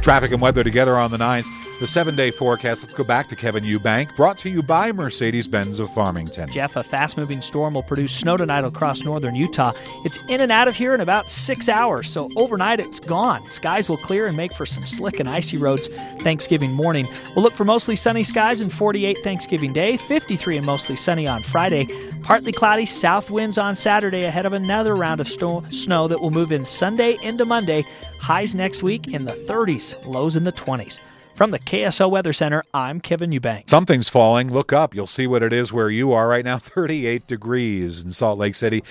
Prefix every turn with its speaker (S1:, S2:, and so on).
S1: Traffic and weather together on the 9s. The 7-day forecast. Let's go back to Kevin Eubank. Brought to you by Mercedes-Benz of Farmington.
S2: Jeff, a fast-moving storm will produce snow tonight across northern Utah. It's in and out of here in about 6 hours, so overnight it's gone. Skies will clear and make for some slick and icy roads Thanksgiving morning. We'll look for mostly sunny skies and 48 Thanksgiving Day, 53 and mostly sunny on Friday. Partly cloudy south winds on Saturday ahead of another round of snow that will move in Sunday into Monday. Highs next week in the 30s, lows in the 20s. From the KSL Weather Center, I'm Kevin Eubank.
S1: Something's falling. Look up. You'll see what it is where you are right now. 38 degrees in Salt Lake City.